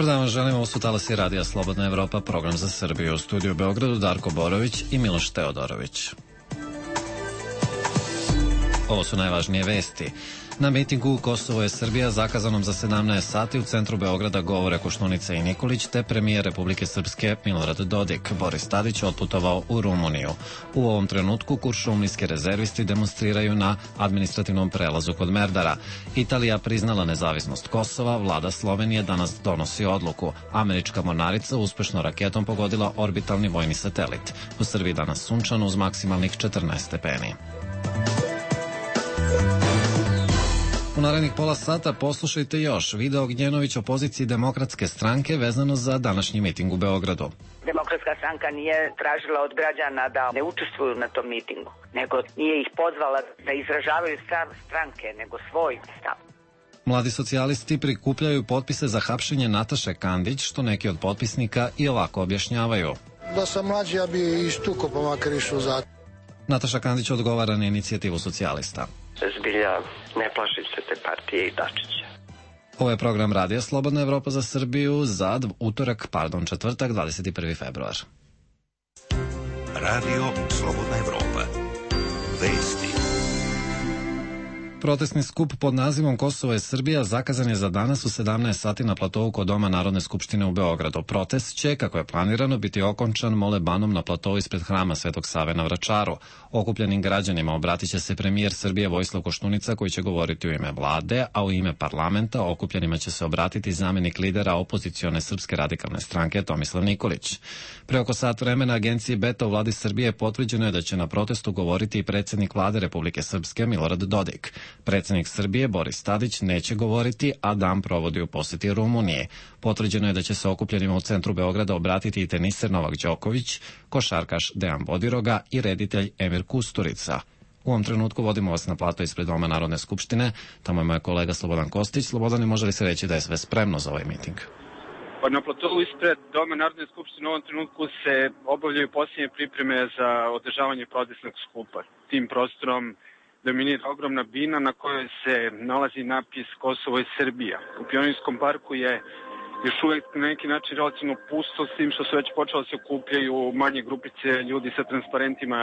dan vam želimo, ovo su Talasi radija Slobodna Evropa, program za Srbiju. U studiju u Beogradu Darko Borović i Miloš Teodorović. Ovo su najvažnije vesti. Na mitingu Kosovo je Srbija zakazanom za 17 sati u centru Beograda govore Koštunica i Nikolić te premijer Republike Srpske Milorad Dodik. Boris Tadić otputovao u Rumuniju. U ovom trenutku kuršumlijski rezervisti demonstriraju na administrativnom prelazu kod Merdara. Italija priznala nezavisnost Kosova, vlada Slovenije danas donosi odluku. Američka mornarica uspešno raketom pogodila orbitalni vojni satelit. U Srbiji danas sunčano uz maksimalnih 14 stepeni. U narednih pola sata poslušajte još video Gnjenović o poziciji Demokratske stranke vezano za današnji miting u Beogradu. Demokratska stranka nije tražila od građana da ne učestvuju na tom mitingu, nego nije ih pozvala da izražavaju stav stranke, nego svoj stav. Mladi socijalisti prikupljaju potpise za hapšenje Nataše Kandić, što neki od potpisnika i ovako objašnjavaju. Da sam mlađi, ja bi ištuko pa makar išao za... Nataša Kandić odgovara na inicijativu socijalista. Zbilja ne plašim se te partije i Dačića. Ovo je program Radija Slobodna Evropa za Srbiju za četvrtak, 21. februar. Radio Slobodna Evropa. Vesti. Protestni skup pod nazivom Kosovo je Srbija zakazan je za danas u 17 sati na platovu kod Doma Narodne skupštine u Beogradu. Protest će, kako je planirano, biti okončan molebanom na platovu ispred hrama Svetog Save na Vračaru. Okupljenim građanima obratit će se premijer Srbije Vojislav Koštunica, koji će govoriti u ime vlade, a u ime parlamenta okupljenima će se obratiti zamenik lidera opozicione Srpske radikalne stranke Tomislav Nikolić. Pre oko sat vremena agenciji Beta u vladi Srbije potvrđeno je da će na protestu govoriti i predsjednik vlade Republike Srpske Milorad Dodik. Predsjednik Srbije Boris Tadić neće govoriti, a dan provodi u posjeti Rumunije. Potvrđeno je da će se okupljenima u centru Beograda obratiti i teniser Novak Đoković, košarkaš Dejan Bodiroga i reditelj Emir Kusturica. U ovom trenutku vodimo vas na plato ispred Doma Narodne skupštine. Tamo je moj kolega Slobodan Kostić. Slobodane, može li se reći da je sve spremno za ovaj miting? Pa na platovu ispred Doma Narodne skupštine u ovom trenutku se obavljaju posljednje pripreme za održavanje protestnog skupa. Tim prostorom dominira ogromna bina na kojoj se nalazi napis Kosovo je Srbija. U Pionirskom parku je još uvek na neki način relativno pusto, s tim što su već počela se okupljaju manje grupice ljudi sa transparentima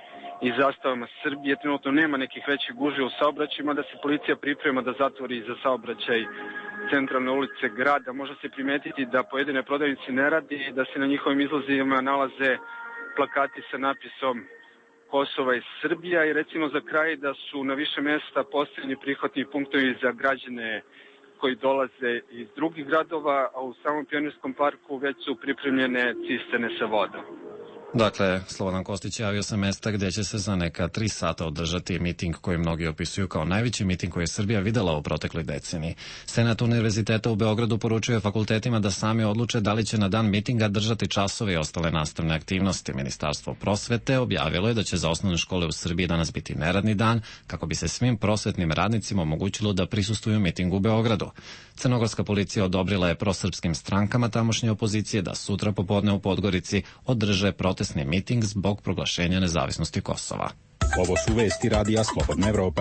i zastavama Srbije. Trenutno nema nekih većih gužvi u saobraćajima, da se policija priprema da zatvori za saobraćaj centralne ulice grada. Može se primetiti da pojedine prodavnice ne radi i da se na njihovim izlazima nalaze plakati sa napisom Kosova i Srbija i recimo za kraj da su na više mjesta postavljeni prihvatni punktovi za građane koji dolaze iz drugih gradova, a u samom Pionirskom parku već su pripremljene cisterne sa vodom. Dakle, Slobodan Kostić javio sa mesta gdje će se za neka 3 sata održati miting koji mnogi opisuju kao najveći miting koji je Srbija videla u protekloj deceniji. Senat Univerziteta u Beogradu poručuje fakultetima da sami odluče da li će na dan mitinga držati časove i ostale nastavne aktivnosti. Ministarstvo prosvete objavilo je da će za osnovne škole u Srbiji danas biti neradni dan kako bi se svim prosvetnim radnicima omogućilo da prisustvuju mitingu u Beogradu. Crnogorska policija odobrila je prosrpskim strankama tamošnje opozicije da sutra popodne u Podgorici održe protestni miting zbog proglašenja nezavisnosti Kosova. Ovo su vesti Radija Slobodna Evropa.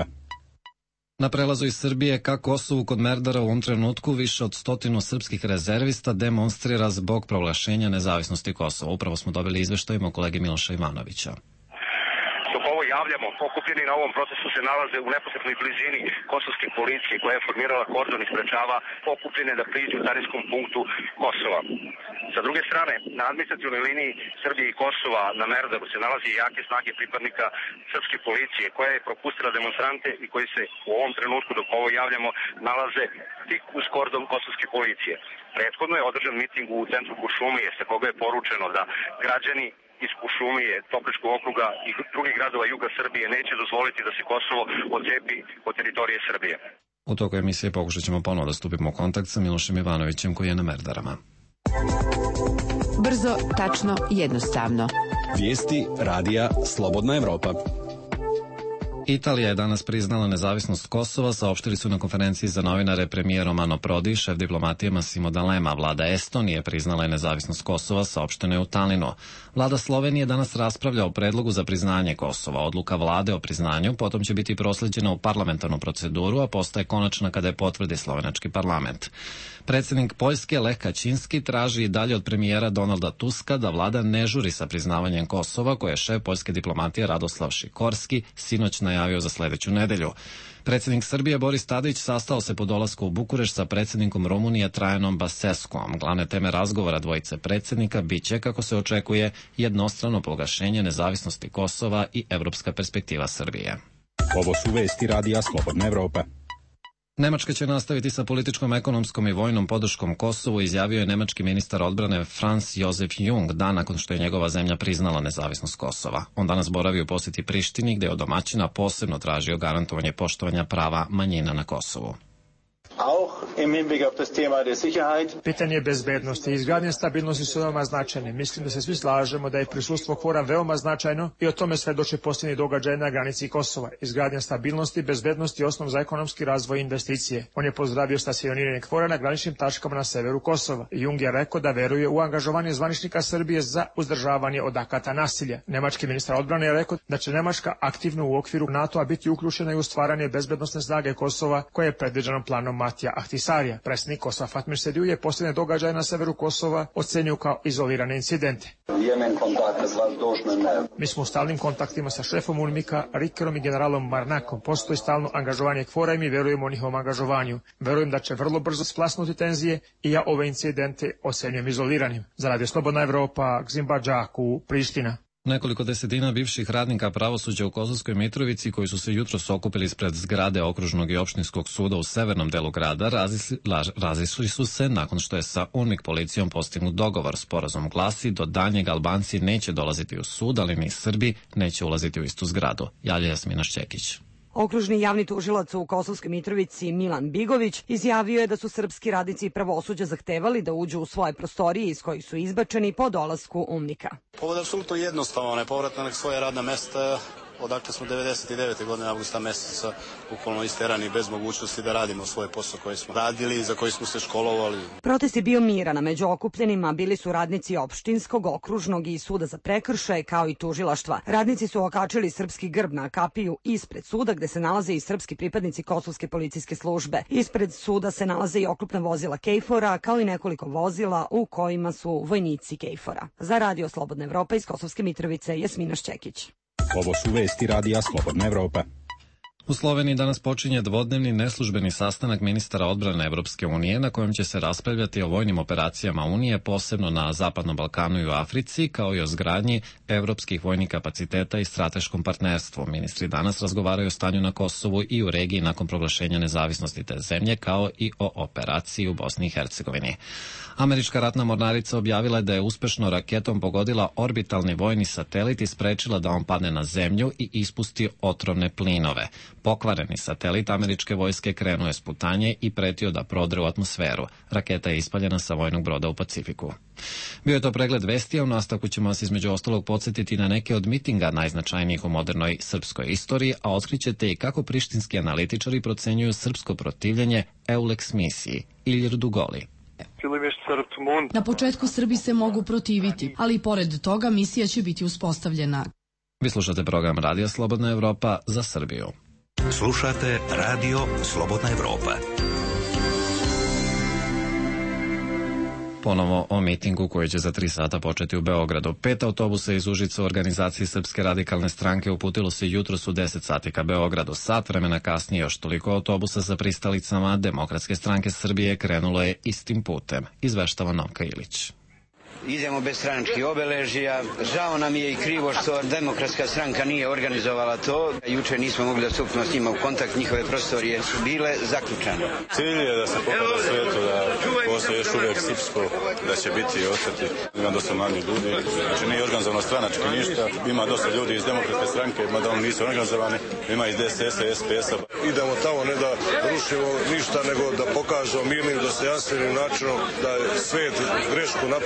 Na prelazu iz Srbije ka Kosovu kod Merdara u ovom trenutku više od 100 srpskih rezervista demonstrira zbog proglašenja nezavisnosti Kosova. Upravo smo dobili izveštajima kolege Miloša Ivanovića. Javljamo, okupljeni na ovom procesu se nalaze u neposrednoj blizini kosovske policije koja je formirala kordon i sprečava okupljene da priđu carinskom punktu Kosova. Sa druge strane, na administrativnoj liniji Srbije i Kosova na Merdaru se nalazi jake snage pripadnika srpske policije koja je propustila demonstrante i koji se u ovom trenutku dok ovo javljamo nalaze tik uz kordon kosovske policije. Prethodno je održan miting u centru Kuršumlije sa koga je poručeno da građani iz Kuršumlije, Topličkog okruga i drugih gradova juga Srbije neće dozvoliti da se Kosovo odcepi od teritorije Srbije. U toku emisije pokušat ćemo ponovo da stupimo u kontakt sa Milošem Ivanovićem koji je na Merdarama. Brzo, tačno, jednostavno. Vijesti Radija Slobodna Evropa. Italija je danas priznala nezavisnost Kosova, saopštili su na konferenciji za novinare premijer Romano Prodi, šef diplomatije Massimo D'Alema. Vlada Estonije priznala je nezavisnost Kosova, saopšteno je u Talinu. Vlada Slovenije danas raspravlja o predlogu za priznanje Kosova. Odluka vlade o priznanju potom će biti prosleđena u parlamentarnu proceduru, a postaje konačna kada je potvrdi slovenački parlament. Predsjednik Poljske Lech Kačinski traži i dalje od premijera Donalda Tuska da vlada ne žuri sa priznavanjem Kosova, koje je šef poljske diplomatije Radoslav Šikorski sinoć najavio za sledeću nedelju. Predsjednik Srbije Boris Tadić sastao se po dolasku u Bukurešt sa predsjednikom Rumunije Trajanom Basescuom. Glavne teme razgovora dvojice predsjednika biće, kako se očekuje, jednostrano proglašenje nezavisnosti Kosova i evropska perspektiva Srbije. Ovo su vesti Radija Slobodna Evropa. Nemačka će nastaviti sa političkom, ekonomskom i vojnom podrškom Kosovu, izjavio je nemački ministar odbrane Franz Josef Jung dan nakon što je njegova zemlja priznala nezavisnost Kosova. On danas boravi u posjeti Prištini, gde je od domaćina posebno tražio garantovanje poštovanja prava manjina na Kosovu. Pitanje bezbednosti i izgradnje stabilnosti su veoma značajne. Mislim da se svi slažemo da je prisustvo KFOR-a veoma značajno i o tome svedoče posljednji događaje na granici Kosova. Izgradnja stabilnosti i bezbednosti je osnov za ekonomski razvoj i investicije. On je pozdravio stacioniranje KFOR-a na graničnim tačkama na severu Kosova. Jung je rekao da veruje u angažovanje zvaničnika Srbije za uzdržavanje od akata nasilja. Nemački ministar odbrane je rekao da će Nemačka aktivno u okviru NATO-a biti uključena i u stvaranje bezbednosne snage Kosova, koje je predviđeno planom Matija Ahtisarija. Predsjednik Kosova Fatmir Sediu je posljednje događaje na severu Kosova ocenio kao izolirane incidente. Mi smo u stalnim kontaktima sa šefom UNMIK-a, Rikerom i generalom Marnakom. Postoji stalno angažovanje KFOR-a i mi verujemo u njihovom angažovanju. Verujem da će vrlo brzo splasnuti tenzije i ja ove incidente ocenjujem izoliranim. Za Radio Slobodna Evropa, Gzimba Džaku, Priština. Nekoliko desetina bivših radnika pravosuđa u Kosovskoj Mitrovici, koji su se jutros okupili ispred zgrade okružnog i opštinskog suda u severnom delu grada, razišli su se nakon što je sa UNMIK policijom postignut dogovor. Sporazum glasi: do daljnjeg Albanci neće dolaziti u sud, ali ni Srbi neće ulaziti u istu zgradu. Javlja Jasmina Šćekić. Okružni javni tužilac u Kosovskoj Mitrovici Milan Bigović izjavio je da su srpski radnici pravosuđa zahtevali da uđu u svoje prostorije iz kojih su izbačeni po dolasku UNMIK-a. Povod je apsolutno jednostavan, je povrat na svoje radna mesta, odakle smo 99. godine avgusta meseca bukvalno isterani bez mogućnosti da radimo svoj posao koji smo radili i za koji smo se školovali. Protest je bio miran, a među okupljenima bili su radnici opštinskog, okružnog i suda za prekršaje, kao i tužilaštva. Radnici su okačili srpski grb na kapiju ispred suda, gde se nalaze i srpski pripadnici Kosovske policijske službe. Ispred suda se nalaze i oklopna vozila KFOR-a, kao i nekoliko vozila u kojima su vojnici KFOR-a. Za Radio Slobodna Evropa iz Kosovske Mitrovice, Jasmina Šćekić. Ovo su vesti Radija Slobodna Evropa. U Sloveniji danas počinje dvodnevni neslužbeni sastanak ministara odbrane Evropske unije, na kojem će se raspravljati o vojnim operacijama Unije, posebno na Zapadnom Balkanu i u Africi, kao i o zgradnji evropskih vojnih kapaciteta i strateškom partnerstvu. Ministri danas razgovaraju o stanju na Kosovu i u regiji nakon proglašenja nezavisnosti te zemlje, kao i o operaciji u Bosni i Hercegovini. Američka ratna mornarica objavila je da je uspešno raketom pogodila orbitalni vojni satelit i sprečila da on padne na zemlju i ispusti otrovne plinove. Pokvareni satelit američke vojske krenuo je s putanje i pretio da prodre u atmosferu. Raketa je ispaljena sa vojnog broda u Pacifiku. Bio je to pregled vesti, a u nastavku ćemo vas između ostalog podsjetiti na neke od mitinga najznačajnijih u modernoj srpskoj istoriji, a otkrićete i kako prištinski analitičari procenjuju srpsko protivljenje EULEX misiji. Ilir Dugoli. Na početku Srbi se mogu protiviti, ali i pored toga misija će biti uspostavljena. Vi slušate program Radija Slobodna Evropa za Srbiju. Slušate Radio Slobodna Evropa. Ponovo o mitingu koji će za 3 sata početi u Beogradu. 5 autobusa iz Užica u organizaciji Srpske radikalne stranke uputilo se jutros u 10 sati ka Beogradu. Sat vremena kasnije još toliko autobusa sa pristalicama Demokratske stranke Srbije krenulo je istim putem, izveštava Novka Ilić. Idemo bez stranačkih obeležija. Žao nam je i krivo što Demokratska stranka nije organizovala to. Juče nismo mogli da stupimo s njima u kontakt, njihove prostorije su bile zaključane. Cilj je da se pokaže svetu da postoje još uvijek srpsko, da će biti i ostati. Ima dosta mladih ljudi, znači nije organizovano stranački ništa. Ima dosta ljudi iz Demokratske stranke, mada oni nisu organizovani. Ima iz DSS-a i SPS-a. Idemo tamo ne da rušimo ništa, nego da pokažemo mirnim, dostojanstvenim načinom da je svet grešku napravio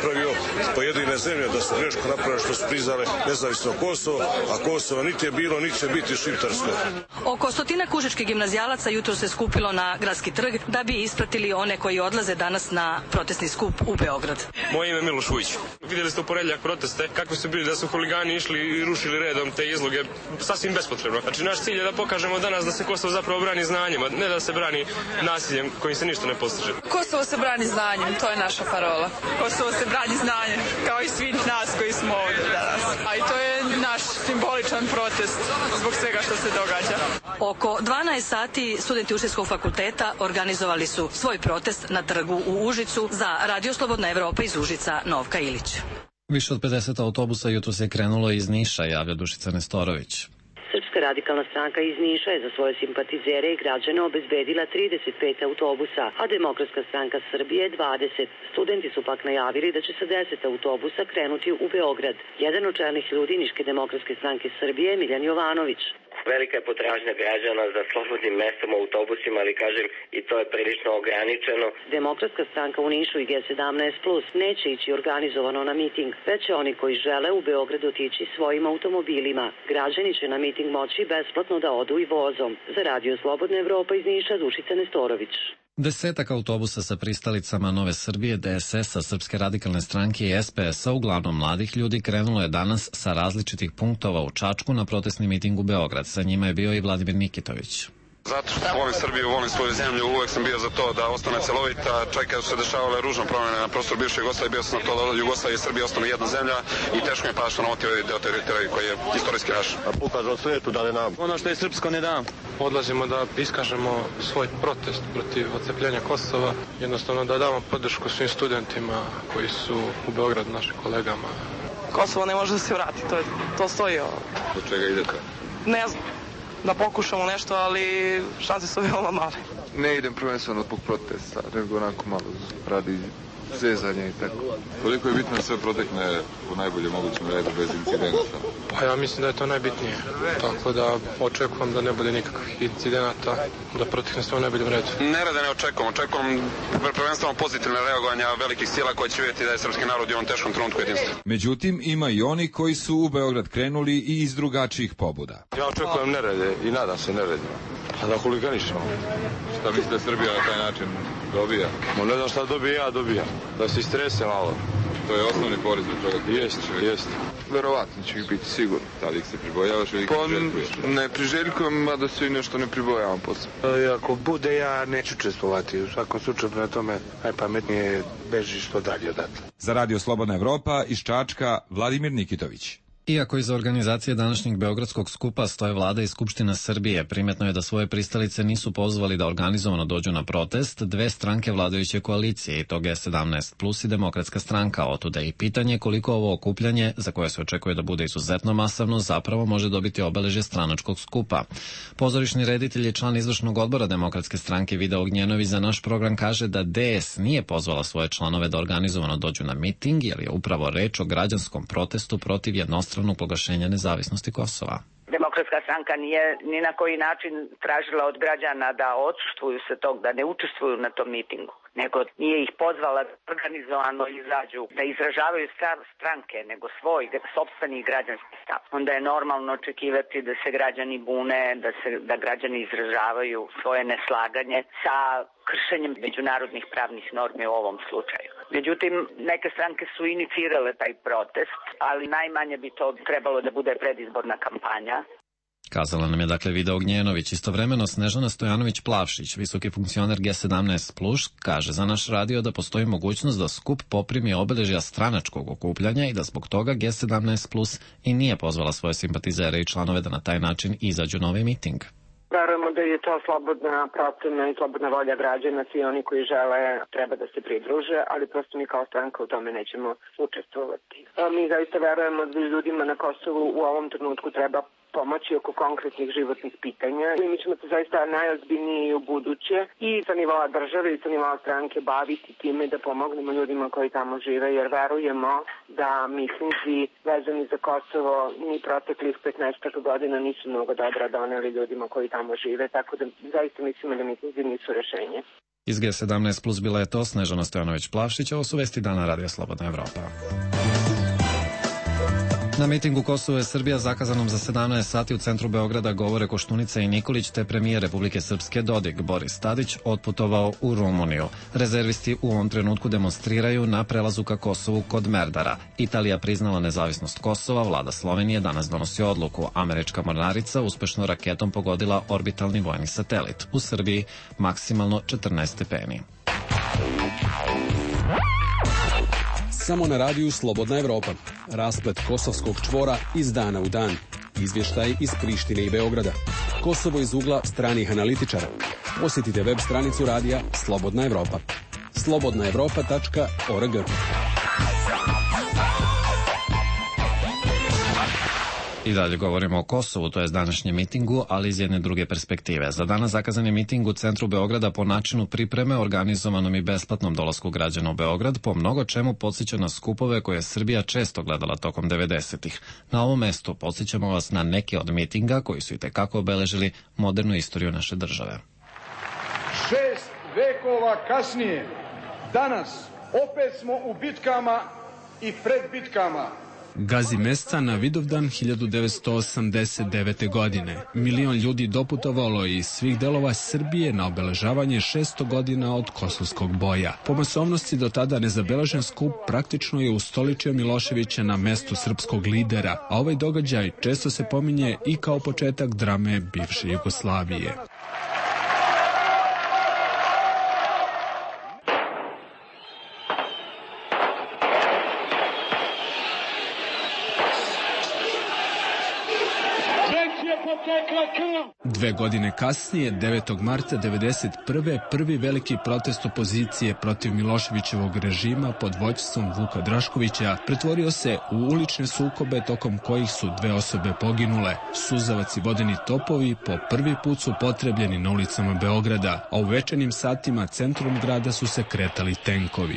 pojedine zemlje da su greško napravile što su priznale nezavisno Kosovo, a Kosovo niti je bilo, niti će biti šiptarsko. Oko 100 užičkih gimnazijalaca jutro se skupilo na Gradski trg da bi ispratili one koji odlaze danas na protestni skup u Beograd. Moje ime je Miloš Vujić. Vidjeli ste u ponedeljak proteste, kakvi su bili da su huligani išli i rušili redom te izloge, sasvim bespotrebno. Znači naš cilj je da pokažemo danas da se Kosovo zapravo brani znanjem, a ne da se brani nasiljem kojim se ništa ne postiže. Kosovo se brani znanjem, to je naša parola. Kosovo se brani znanjem, kao i svih nas koji smo ovdje danas. A i to je naš simboličan protest zbog svega što se događa. Oko 12 sati studenti Ušinskog fakulteta organizovali su svoj protest na trgu u Užicu za Radio Slobodna Evropa iz Užica Novka Ilić. Više od 50 autobusa jutros je krenulo iz Niša, javlja Dušica Nestorović. Srpska radikalna stranka iz Niša je za svoje simpatizere i građane obezbedila 35 autobusa, a Demokratska stranka Srbije 20. Studenti su pak najavili da će sa 10 autobusa krenuti u Beograd. Jedan od čelnih ljudi Niške demokratske stranke Srbije je Miljan Jovanović. Velika je potražnja građana za slobodnim mestom u autobusima, ali kažem i to je prilično ograničeno. Demokratska stranka u Nišu i G17+ neće ići organizovano na miting, već će oni koji žele u Beograd otići svojim automobilima. Građani će na miting moći besplatno da odu i vozom. Za Radio Slobodna Evropa iz Niša, Dušica Nestorović. Desetak autobusa sa pristalicama Nove Srbije, DSS-a, Srpske radikalne stranke i SPS-a, uglavnom mladih ljudi, krenulo je danas sa različitih punktova u Čačku na protestni miting u Beograd. Sa njima je bio i Vladimir Nikitović. Zato što volim Srbiju, volim svoju zemlju, uvek sam bio za to da ostane celovita, čak kada su se dešavale ružne promene na prostoru bivše Jugoslavije, bio sam na to da Jugoslavija i Srbija ostane jedna zemlja i teško mi je pada što nam otivi deo teritorije koji je istorijski naš. A pokažu svijetu da ne nam. Ono što je srpsko ne dam. Odlazimo da iskažemo svoj protest protiv odcepljenja Kosova, jednostavno da damo podršku svim studentima koji su u Beogradu, našim kolegama. Kosovo ne može da se vrati, to stoji. Do čega idete? Ne znam. Da pokušamo nešto, ali šanse su veoma male. Ne idem prvenstveno zbog protesta, nego onako malo radi zezanja i tako. Koliko je bitno da sve protekne u najboljem mogućem redu bez incidenata? Pa ja mislim da je to najbitnije. Tako da očekujem da ne bude nikakvih incidenata, da protekne sve u najboljem redu. Nerada ne očekujem prvenstveno pozitivne reagovanja velikih sila koje će vidjeti da je srpski narod u ovom teškom trenutku jedinstven. Međutim, ima i oni koji su u Beograd krenuli i iz drugačijih pobuda. Ja očekujem nerede i nadam se neredima. A da huliganišemo. Šta misli da Srbija na taj način dobija? Ne znam šta dobija. Da se istrese malo. To je osnovni porez do toga. Jeste. Verovatno će ih biti sigurno. Da li ih se pribojavaš ili ih priželjkuješ? Ne priželjkujem, a da se i nešto ne pribojavam posebno. Ako bude, ja neću učestvovati. U svakom slučaju, prema tome, najpametnije beži što dalje odatle. Za Radio Slobodna Evropa iz Čačka, Vladimir Nikitović. Iako iza organizacije današnjeg beogradskog skupa stoje vlada i Skupština Srbije, primetno je da svoje pristalice nisu pozvali da organizovano dođu na protest dve stranke vladajuće koalicije, i to G17+ i Demokratska stranka. Otuda i pitanje koliko ovo okupljanje, za koje se očekuje da bude izuzetno masovno, zapravo može dobiti obeležje stranačkog skupa. Pozorišni reditelj i član izvršnog odbora Demokratske stranke Vida Ognjenović za naš program kaže da DS nije pozvala svoje članove da organizovano dođu na miting, jer je upravo reč o građanskom protestu protiv jednostranog proglašenja nezavisnosti Kosova. Demokratska stranka nije ni na koji način tražila od građana da odsustvuju se tog, da ne učestvuju na tom mitingu, nego nije ih pozvala da organizovano izađu, da izražavaju stav stranke, nego svoj sopstveni građanski stav. Onda je normalno očekivati da se građani bune, da građani izražavaju svoje neslaganje sa kršenjem međunarodnih pravnih normi u ovom slučaju. Međutim, neke stranke su inicirale taj protest, ali najmanje bi to trebalo da bude predizborna kampanja. Kazala nam je dakle Vida Ognjenović. Istovremeno Snežana Stojanović-Plavšić, visoki funkcioner G17+, kaže za naš radio da postoji mogućnost da skup poprimi obeležja stranačkog okupljanja i da zbog toga G17+ i nije pozvala svoje simpatizere i članove da na taj način izađu na ovaj miting. Verujemo da je to slobodna procena i slobodna volja građana, svi oni koji žele treba da se pridruže, ali prosto mi kao stranka u tome nećemo učestvovati. Mi zaista verujemo da ljudima na Kosovu u ovom trenutku treba pomoći oko konkretnih životnih pitanja i mi ćemo se zaista najozbiljnije u buduće i sa nivoa države i sa nivoa stranke baviti time da pomognemo ljudima koji tamo žive, jer verujemo da mitinzi vezani za Kosovo ni proteklih 15 godina nisu mnogo dobra doneli ljudima koji tamo žive, tako da zaista mislimo da mitinzi nisu rešenje. Iz G17 plus bila je to Snežana Stojanović-Plavšić, ovo su vesti dana Radija Slobodna Evropa. Na mitingu Kosovo je Srbija zakazanom za 17 sati u centru Beograda govore Koštunica i Nikolić te premijer Republike Srpske Dodik Boris Tadić otputovao u Rumuniju. Rezervisti u ovom trenutku demonstriraju na prelazu ka Kosovu kod Merdara. Italija priznala nezavisnost Kosova, vlada Slovenije danas donosi odluku. Američka mornarica uspešno raketom pogodila orbitalni vojni satelit. U Srbiji maksimalno 14 stepeni. Samo na radiju Slobodna Evropa. Rasplet kosovskog čvora iz dana u dan. Izvještaj iz Prištine i Beograda. Kosovo iz ugla stranih analitičara. Posjetite web stranicu radija Slobodna Evropa. slobodnaevropa.org. I dalje govorimo o Kosovu, to je današnjem mitingu, ali iz jedne druge perspektive. Za danas zakazan je miting u centru Beograda po načinu pripreme organizovanom i besplatnom dolasku građana u Beograd, po mnogo čemu podsjeća na skupove koje je Srbija često gledala tokom 90-ih. Na ovom mestu podsjećamo vas na neke od mitinga koji su itekako obeležili modernu istoriju naše države. 6 vekova kasnije, danas opet smo u bitkama i pred bitkama. Gazi mesta na Vidovdan 1989. godine. Milion ljudi doputovalo iz svih delova Srbije na obeležavanje 600 godina od kosovskog boja. Po masovnosti do tada nezabeležen skup praktično je ustoličio Miloševića na mestu srpskog lidera, a ovaj događaj često se pominje i kao početak drame bivše Jugoslavije. Dve godine kasnije, 9. marta 1991. prvi veliki protest opozicije protiv Miloševićevog režima pod vođstvom Vuka Draškovića pretvorio se u ulične sukobe tokom kojih su 2 osobe poginule. Suzavac i vodeni topovi po prvi put su potrebljeni na ulicama Beograda, a u večernjim satima centrom grada su se kretali tenkovi.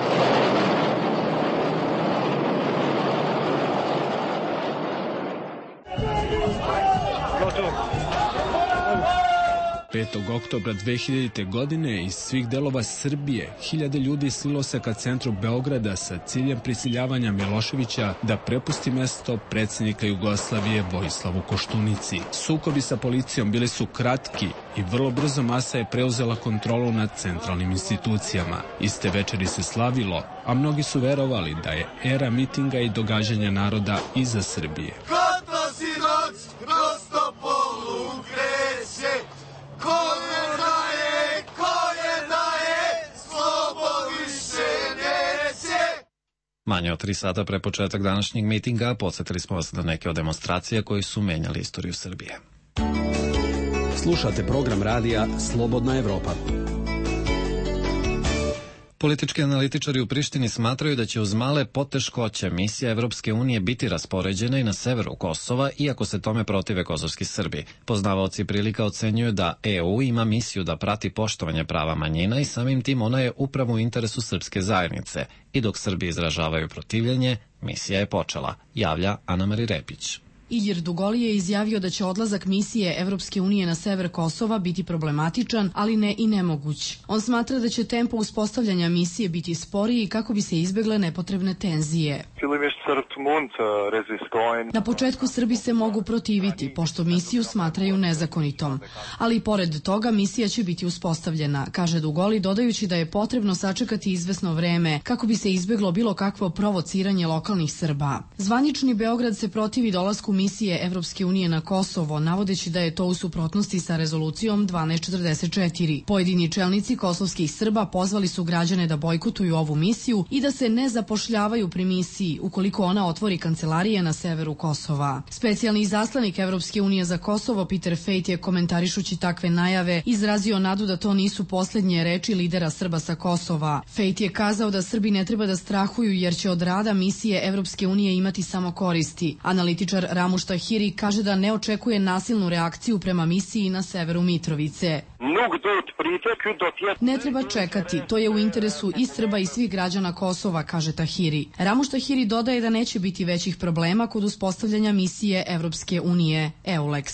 5. oktobra 2000. godine iz svih delova Srbije hiljade ljudi slilo se ka centru Beograda sa ciljem prisiljavanja Miloševića da prepusti mesto predsjednika Jugoslavije Vojislavu Koštunici. Sukobi sa policijom bili su kratki i vrlo brzo masa je preuzela kontrolu nad centralnim institucijama. Iste večeri se slavilo, a mnogi su verovali da je era mitinga i događanja naroda iza Srbije. Manje od 3 sata pre početak današnjeg mitinga podsjetili smo vas na neke od demonstracija koji su menjali istoriju Srbije. Slušate program radija Slobodna Evropa. Politički analitičari u Prištini smatraju da će uz male poteškoće misija Evropske unije biti raspoređena i na severu Kosova, iako se tome protive kosovski Srbi. Poznavaoci prilika ocenjuju da EU ima misiju da prati poštovanje prava manjina i samim tim ona je upravo u interesu srpske zajednice. I dok Srbi izražavaju protivljenje, misija je počela, javlja Ana-Mari Repić. Ilir Dugoli je izjavio da će odlazak misije Evropske unije na sever Kosova biti problematičan, ali ne i nemoguć. On smatra da će tempo uspostavljanja misije biti sporiji kako bi se izbegle nepotrebne tenzije. Na početku Srbi se mogu protiviti, pošto misiju smatraju nezakonitom. Ali i pored toga misija će biti uspostavljena, kaže Dugoli, dodajući da je potrebno sačekati izvesno vreme kako bi se izbeglo bilo kakvo provociranje lokalnih Srba. Zvanični Beograd se protivi dolasku misije Evropske unije na Kosovo, navodeći da je to u suprotnosti sa rezolucijom 1244. Pojedini čelnici kosovskih Srba pozvali su građane da bojkotuju ovu misiju i da se ne zapošljavaju pri misiji ukoliko ona otvori kancelarije na severu Kosova. Specijalni izaslanik Evropske unije za Kosovo Peter Fejt je, komentarišući takve najave, izrazio nadu da to nisu posljednje reči lidera Srba sa Kosova. Fejt je kazao da Srbi ne treba da strahuju jer će od rada misije Evropske unije imati samo koristi. Analitičar Ramuš Tahiri kaže da ne očekuje nasilnu reakciju prema misiji na severu Mitrovice. Ne treba čekati, to je u interesu i Srba i svih građana Kosova, kaže Tahiri. Ramuš Tahiri dodaje da neće biti većih problema kod uspostavljanja misije Evropske unije, EULEX.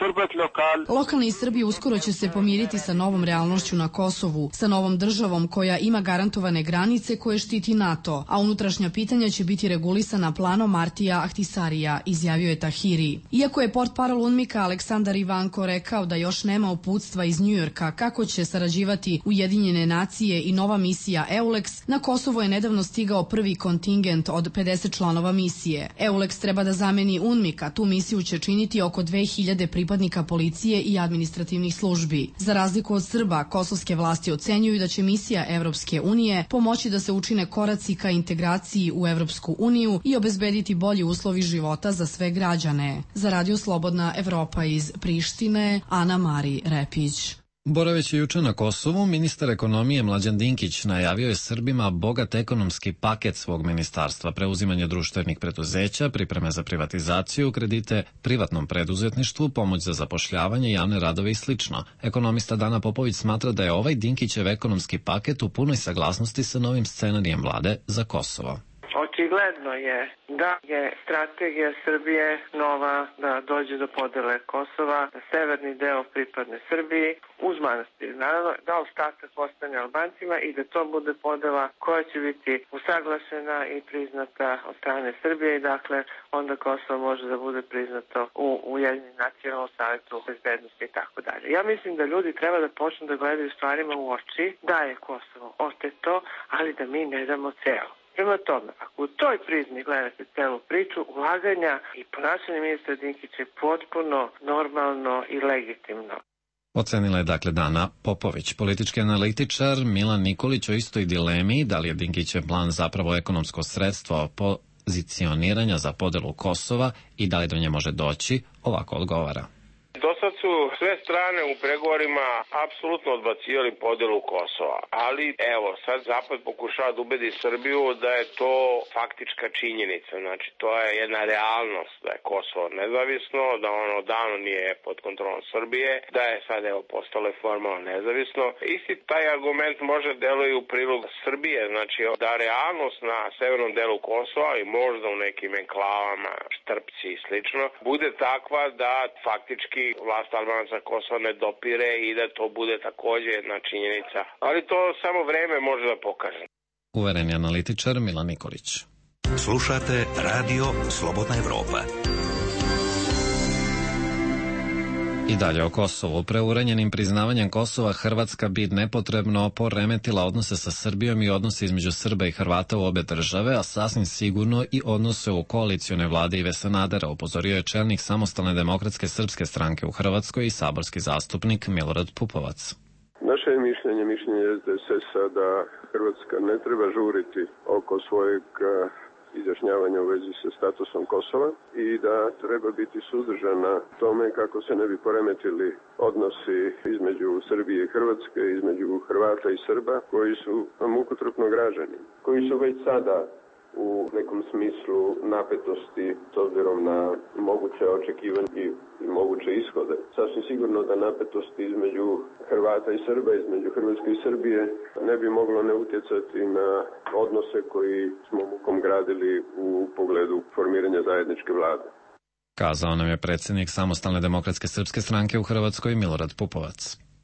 Lokalni Srbi uskoro će se pomiriti sa novom realnošću na Kosovu, sa novom državom koja ima garantovane granice koje štiti NATO, a unutrašnja pitanja će biti regulisana planom Martija Ahtisarija, izjavio je Tahiri. Iako je portparol UNMIK-a Aleksandar Ivanko rekao da još nema uputstva iz Njujorka kako će sarađivati Ujedinjene nacije i nova misija EULEX, na Kosovo je nedavno stigao prvi kontingent od 50 članova misije. EULEX treba da zameni UNMIK, a tu misiju će činiti oko 2000 pripadnika policije i administrativnih službi. Za razliku od Srba, kosovske vlasti ocenjuju da će misija Evropske unije pomoći da se učine koraci ka integraciji u Evropsku uniju i obezbediti bolji uslovi života za sve građane. Za Radio Slobodna Evropa iz Prištine, Ana Mari Repić. Boraveći juče na Kosovu, ministar ekonomije Mlađan Dinkić najavio je Srbima bogat ekonomski paket svog ministarstva, preuzimanje društvenih preduzeća, pripreme za privatizaciju, kredite privatnom preduzetništvu, pomoć za zapošljavanje, javne radove i sl. Ekonomista Dana Popović smatra da je ovaj Dinkićev ekonomski paket u punoj saglasnosti sa novim scenarijem vlade za Kosovo. Očigledno je da je strategija Srbije nova da dođe do podele Kosova, da severni deo pripadne Srbiji uz manastir. Naravno da ostatak ostane Albancima i da to bude podela koja će biti usaglašena i priznata od strane Srbije i dakle onda Kosovo može da bude priznato u Ujedinjenim nacionalnom savetu bezbednosti i tako dalje. Ja mislim da ljudi treba da počnu da gledaju stvarima u oči, da je Kosovo oteto, ali da mi ne damo celo. Prema tome, ako u toj prizmi gledate celu priču, ulaganja i ponašanje ministra Dinkića je potpuno normalno i legitimno. Ocenila je dakle Dana Popović. Politički analitičar Milan Nikolić o istoj dilemi, da li je Dinkićev plan zapravo ekonomsko sredstvo pozicioniranja za podelu Kosova i da li do nje može doći, ovako odgovara. Do sad su sve strane u pregovorima apsolutno odbacivali podelu Kosova, ali evo sad Zapad pokušava da ubedi Srbiju da je to faktička činjenica, znači to je jedna realnost da je Kosovo nezavisno, da ono davno nije pod kontrolom Srbije, da je sad evo postalo formalno nezavisno. Isti taj argument može deluje u prilog Srbije, znači da realnost na severnom delu Kosova i možda u nekim enklavama, Štrpci i slično, bude takva da faktički vlast Albanaca Kosova ne dopire i da to bude takođe jedna činjenica. Ali to samo vreme može da pokaže. Uveren je analitičar Milan Nikolić. Slušate Radio Slobodna Evropa. I dalje o Kosovu. Preuranjenim priznavanjem Kosova Hrvatska bi nepotrebno poremetila odnose sa Srbijom i odnose između Srba i Hrvata u obe države, a sasvim sigurno i odnose u koalicijone vlade Ive Sanadera, upozorio je čelnik Samostalne demokratske srpske stranke u Hrvatskoj i saborski zastupnik Milorad Pupovac. Naše je mišljenje SDSS-a da Hrvatska ne treba žuriti oko svojeg izjašnjavanja u vezi sa statusom Kosova i da treba biti suzdržana tome kako se ne bi poremetili odnosi između Srbije i Hrvatske, između Hrvata i Srba koji su mukotrpno građani, koji su već sada u nekom smislu napetosti s obzirom na moguće očekivanje i moguće ishode. Sasvim sigurno da napetosti između Hrvata i Srba, između Hrvatske i Srbije ne bi moglo ne utjecati na odnose koji smo mukom gradili u pogledu formiranja zajedničke vlade. Kazao nam je predsjednik Samostalne demokratske srpske stranke u Hrvatskoj Milorad Pupovac.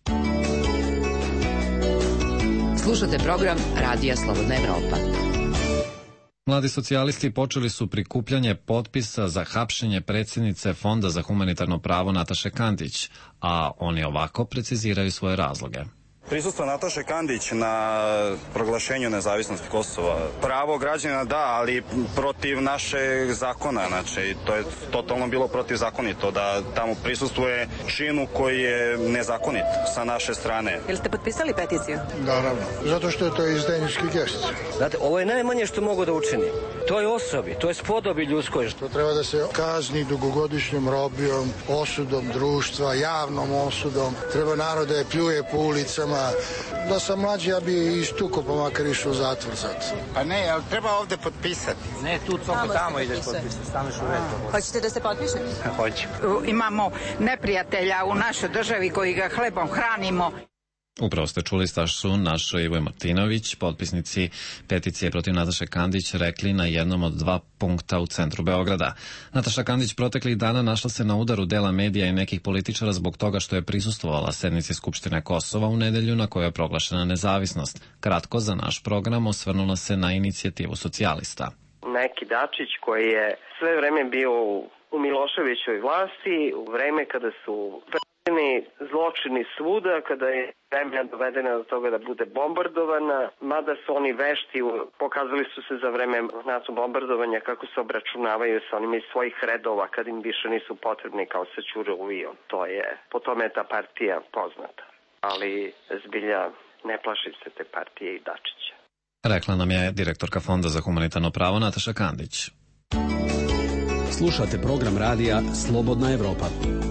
Slušate program Radija Slobodna Evropa. Mladi socijalisti počeli su prikupljanje potpisa za hapšenje predsjednice Fonda za humanitarno pravo Nataše Kandić, a oni ovako preciziraju svoje razloge. Prisustvo Nataše Kandić na proglašenju nezavisnosti Kosova. Pravo građana da, ali protiv našeg zakona, znači to je totalno bilo protivzakonito da tamo prisustvuje činu koji je nezakonit sa naše strane. Jel ste potpisali peticiju? Naravno, zato što je to izdajnički gest. Znate, ovo je najmanje što mogu da učini. To je osobi, to je spodobi ljudskoj. To treba da se kazni dugogodišnjom robijom, osudom društva, javnom osudom. Treba narod da je pljuje po ulicama. Da sam mlađi, ja bi istukao, pa makar išao u zatvor sad. Pa ne, ali treba ovde potpisati. Ne, tu tamo ideš potpisati, staneš u redu. Hoćete da se potpišete? Hoću. Imamo neprijatelja u našoj državi koji ga hlebom hranimo. Upravo ste čuli šta su Našo Ivo Martinović, potpisnici peticije protiv Nataše Kandić, rekli na jednom od 2 punkta u centru Beograda. Nataša Kandić proteklih dana našla se na udaru dela medija i nekih političara zbog toga što je prisustvovala sednici Skupštine Kosova u nedelju na kojoj je proglašena nezavisnost. Kratko za naš program osvrnula se na inicijativu socijalista. Neki Dačić koji je sve vreme bio u Miloševićoj vlasti, u vreme kada su zločini svuda, kada je zemlja dovedena do toga da bude bombardovana, mada su oni vešti, pokazali su se za vreme NATO bombardovanja kako se obračunavaju sa onima iz svojih redova kad im više nisu potrebni kao sa Ćurovijom. Po tome je ta partija poznata. Ali zbilja ne plašim se te partije i Dačića. Rekla nam je direktorka Fonda za humanitarno pravo Nataša Kandić. Slušate program radija Slobodna Evropa.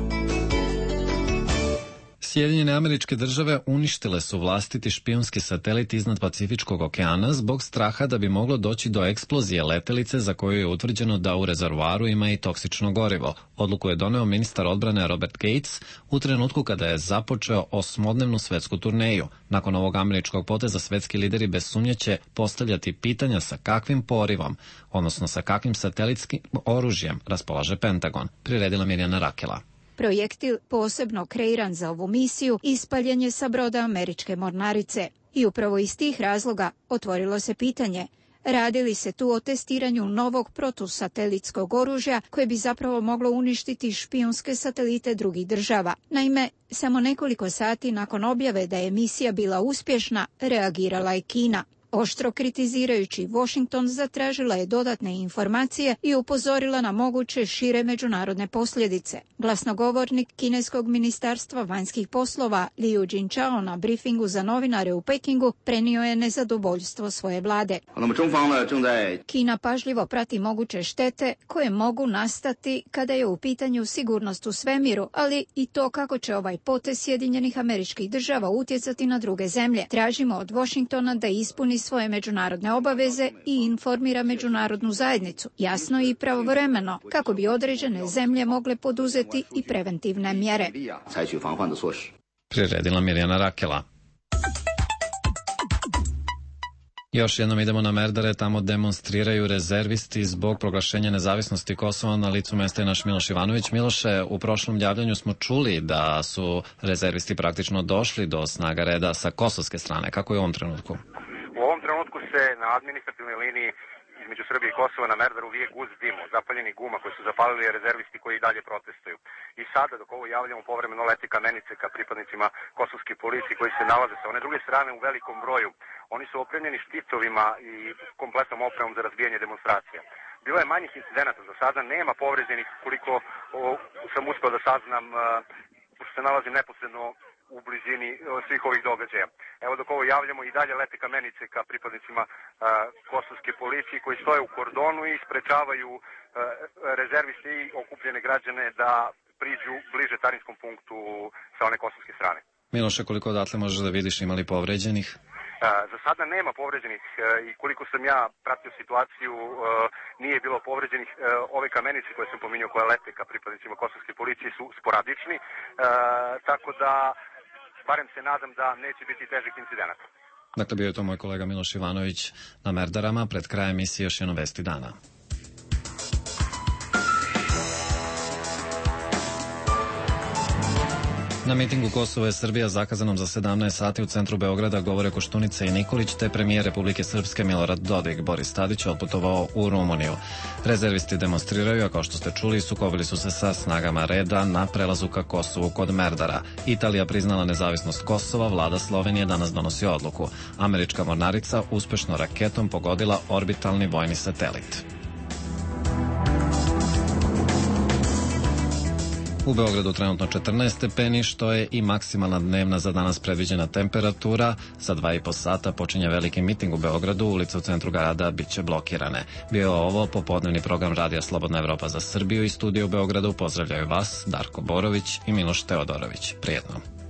Sjedinjene Američke Države uništile su vlastiti špijunski satelit iznad Pacifičkog okeana zbog straha da bi moglo doći do eksplozije letelice za koju je utvrđeno da u rezervoaru ima i toksično gorivo. Odluku je doneo ministar odbrane Robert Gates u trenutku kada je započeo 8-dnevnu svetsku turneju. Nakon ovog američkog poteza svetski lideri bez sumnje će postavljati pitanja sa kakvim porivom, odnosno sa kakvim satelitskim oružjem raspolaže Pentagon, priredila Mirjana Rakela. Projektil posebno kreiran za ovu misiju ispaljen je sa broda američke mornarice i upravo iz tih razloga otvorilo se pitanje radi li se tu o testiranju novog protusatelitskog oružja koje bi zapravo moglo uništiti špijunske satelite drugih država. Naime, samo nekoliko sati nakon objave da je misija bila uspješna, reagirala je Kina. Oštro kritizirajući Washington, zatražila je dodatne informacije i upozorila na moguće šire međunarodne posljedice. Glasnogovornik kineskog ministarstva vanjskih poslova Liu Jintao na brifingu za novinare u Pekingu prenio je nezadovoljstvo svoje vlade. Kina pažljivo prati moguće štete koje mogu nastati kada je u pitanju sigurnost u svemiru, ali i to kako će ovaj potez Sjedinjenih Američkih Država utjecati na druge zemlje. Tražimo od Washingtona da ispuni svoje međunarodne obaveze i informira međunarodnu zajednicu, jasno i pravovremeno, kako bi određene zemlje mogle poduzeti i preventivne mjere. Priredila Mirjana Rakela. Još jednom idemo na Merdare, tamo demonstriraju rezervisti zbog proglašenja nezavisnosti Kosova. Na licu mesta je naš Miloš Ivanović. Miloše, u prošlom javljanju smo čuli da su rezervisti praktično došli do snaga reda sa kosovske strane. Kako je u ovom trenutku? U ovom trenutku se na administrativnoj liniji između Srbije i Kosova na Merdaru vije guz dimu, zapaljeni guma koji su zapalili rezervisti koji i dalje protestuju. I sada, dok ovo javljamo, povremeno leti kamenice ka pripadnicima kosovske policije koji se nalaze sa one druge strane u velikom broju. Oni su opremljeni šticovima i kompletnom opremom za razbijanje demonstracija. Bilo je manjih incidenata za sada, nema povređenih koliko sam uspeo da saznam, pošto se nalazim neposredno u blizini svih ovih događaja. Evo dok ovo javljamo i dalje lete kamenice ka pripadnicima kosovske policije koji stoje u kordonu i sprečavaju rezerviste i okupljene građane da priđu bliže carinskom punktu sa one kosovske strane. Miloše, koliko odatle možeš da vidiš, imali povređenih? Za sada nema povređenih i koliko sam ja pratio situaciju nije bilo povređenih. Ove kamenice koje sam pominjao koje lete ka pripadnicima kosovske policije su sporadični, tako da barem se nadam da neće biti težih incidenata. Dakle, bio je to moj kolega Miloš Ivanović na Merdarama. Pred krajem emisije još jedno vesti dana. Na mitingu Kosovo je Srbija zakazanom za 17 sati u centru Beograda govore Koštunica i Nikolić, te premijer Republike Srpske Milorad Dodik. Boris Tadić je otputovao u Rumuniju. Rezervisti demonstriraju, a kao što ste čuli, sukobili su se sa snagama reda na prelazu ka Kosovu kod Merdara. Italija priznala nezavisnost Kosova, vlada Slovenije danas donosi odluku. Američka mornarica uspešno raketom pogodila orbitalni vojni satelit. U Beogradu trenutno 14 stepeni, što je i maksimalna dnevna za danas predviđena temperatura. Za 2,5 sata počinje veliki miting u Beogradu, ulice u centru grada biće blokirane. Bio ovo popodnevni program Radija Slobodna Evropa za Srbiju i studio u Beogradu. Pozdravljaju vas Darko Borović i Miloš Teodorović. Prijetno.